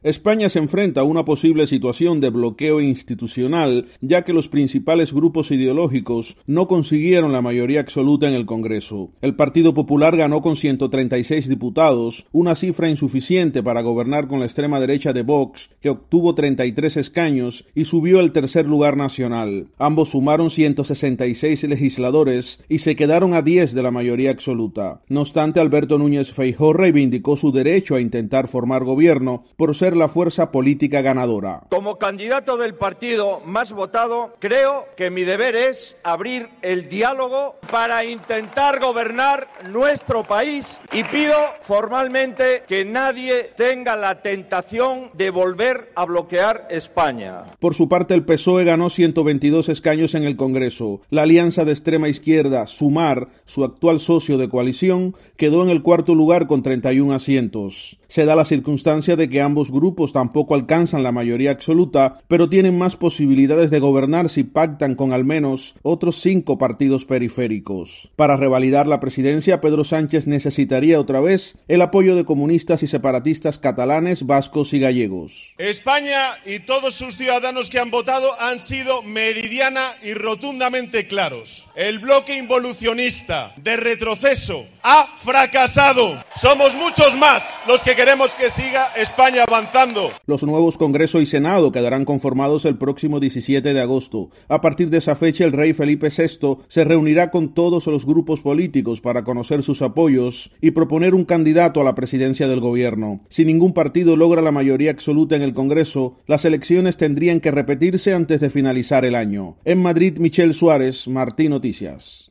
España se enfrenta a una posible situación de bloqueo institucional, ya que los principales grupos ideológicos no consiguieron la mayoría absoluta en el Congreso. El Partido Popular ganó con 136 diputados, una cifra insuficiente para gobernar con la extrema derecha de Vox, que obtuvo 33 escaños y subió al tercer lugar nacional. Ambos sumaron 166 legisladores y se quedaron a 10 de la mayoría absoluta. No obstante, Alberto Núñez Feijóo reivindicó su derecho a intentar formar gobierno por ser la fuerza política ganadora. Como candidato del partido más votado, creo que mi deber es abrir el diálogo para intentar gobernar nuestro país y pido formalmente que nadie tenga la tentación de volver a bloquear España. Por su parte, el PSOE ganó 122 escaños en el Congreso. La alianza de extrema izquierda, Sumar, su actual socio de coalición, quedó en el cuarto lugar con 31 asientos. Se da la circunstancia de que ambos grupos tampoco alcanzan la mayoría absoluta, pero tienen más posibilidades de gobernar si pactan con al menos otros 5 partidos periféricos. Para revalidar la presidencia, Pedro Sánchez necesitaría otra vez el apoyo de comunistas y separatistas catalanes, vascos y gallegos. España y todos sus ciudadanos que han votado han sido meridiana y rotundamente claros. El bloque involucionista de retroceso ha fracasado. Somos muchos más los que queremos que siga España avanzando. Los nuevos Congreso y Senado quedarán conformados el próximo 17 de agosto. A partir de esa fecha, el rey Felipe VI se reunirá con todos los grupos políticos para conocer sus apoyos y proponer un candidato a la presidencia del gobierno. Si ningún partido logra la mayoría absoluta en el Congreso, las elecciones tendrían que repetirse antes de finalizar el año. En Madrid, Michel Suárez, Martí Noticias.